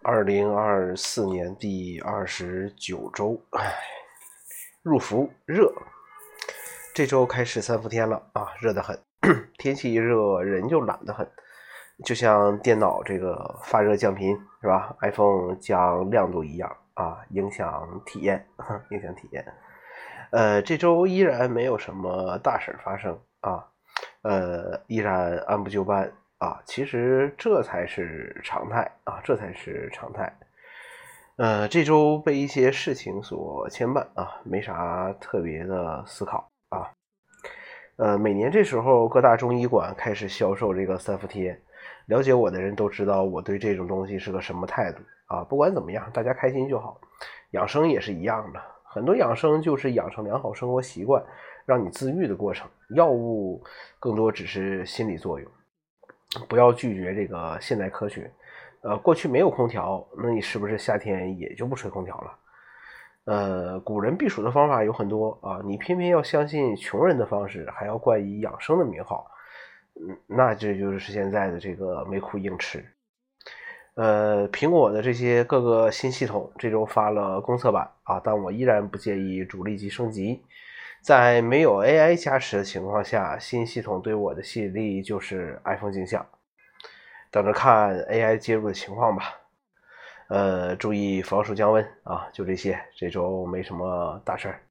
2024年第29周，入伏热。这周开始3伏天了啊，热得很。天气一热，人就懒得很，就像电脑这个发热降频是吧 ？iPhone 降亮度一样啊，影响体验。这周依然没有什么大事发生啊，依然按部就班啊。其实这才是常态啊，这周被一些事情所牵绊啊，没啥特别的思考啊。每年这时候各大中医馆开始销售这个3伏贴，了解我的人都知道我对这种东西是个什么态度啊。不管怎么样，大家开心就好。养生也是一样的，很多养生就是养成良好生活习惯，让你自愈的过程。药物更多只是心理作用，不要拒绝这个现代科学。过去没有空调，那你是不是夏天也就不吹空调了？古人避暑的方法有很多啊，你偏偏要相信穷人的方式，还要冠以养生的名号，那这就是现在的这个没苦硬吃。苹果的这些各个新系统这周发了公测版啊，但我依然不建议主力机升级。在没有 AI 加持的情况下，新系统对我的吸引力就是 iPhone 镜像。等着看 AI 介入的情况吧。注意防暑降温啊，就这些，这周没什么大事儿。